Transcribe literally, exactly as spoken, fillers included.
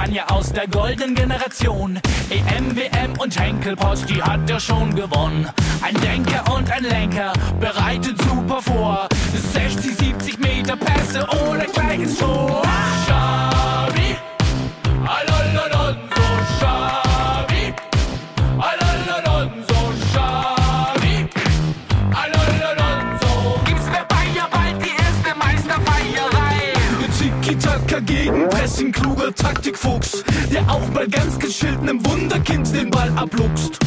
Spanier aus der goldenen Generation. E M, W M und Henkelpost, die hat er schon gewonnen. Ein Denker und ein Lenker, bereitet super vor. sechzig, siebzig Meter Pässe oder gleich ins Tor. Xavi, Alonso, Xavi, Alonso, Xavi, Alonso. Gibt's bei Bayer bald die erste Meisterfeierei? Tiki-Taka gegen Pressing, kluger Taktikfuchs, der auch bei ganz geschiltenem Wunderkind den Ball abluchst.